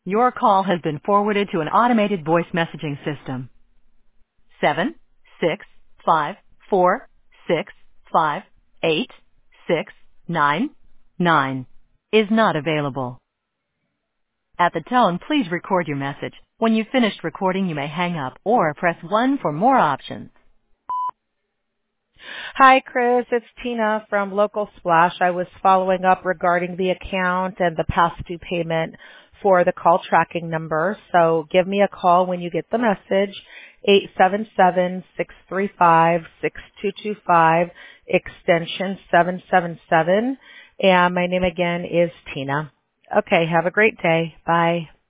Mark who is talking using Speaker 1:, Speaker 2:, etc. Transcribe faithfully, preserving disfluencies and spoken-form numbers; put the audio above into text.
Speaker 1: Your call has been forwarded to an automated voice messaging system. Seven, six, five, four, six, five, eight, six, nine, nine is not available. At the tone, please record your message. When you've finished recording, you may hang up or press one for more options.
Speaker 2: Hi, Chris. It's Tina from Local Splash. I was following up regarding the account and the past due payment for the call tracking number. So give me a call when you get the message, eight seven seven, six three five, six two two five, extension seven seven seven. And my name again is Tina. Okay, have a great day. Bye.